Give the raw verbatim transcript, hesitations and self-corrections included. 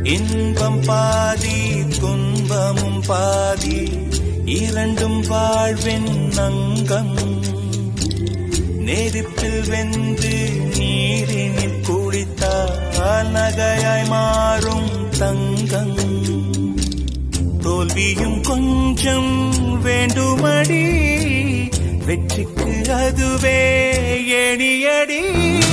இன்பம் பாதி துன்பமும் பாதி இரண்டும் வாழ்வின் அங்கம். நெருப்பில் வெந்து நீரினில் குளித்தால் நகையாய் மாறும் தங்கம். தோல்வியும் கொஞ்சம் வேண்டுமடி, வெற்றிக்கு அதுவே எணியடி.